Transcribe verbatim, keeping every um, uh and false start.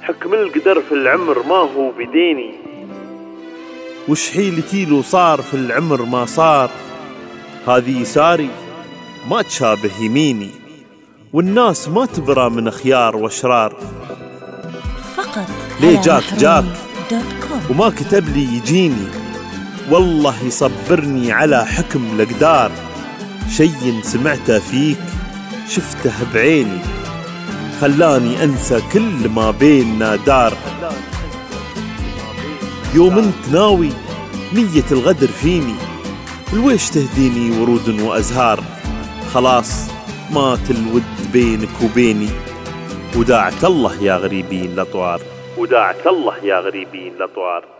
حكم القدر في العمر ما هو بديني، وش حيلتي لو صار في العمر ما صار. هذه يساري ما تشابه يميني، والناس ما تبرى من خيار واشرار. فقط ليه جاك جاك وما كتب لي يجيني، والله يصبرني على حكم الأقدار. شي سمعته فيك شفته بعيني، خلاني أنسى كل ما بيننا دار. يوم انت ناوي نية الغدر فيني، الويش تهديني ورود وأزهار. خلاص مات الود بينك وبيني، وداعك الله يا غريبين الأطوار، وداعك الله يا غريبين الأطوار.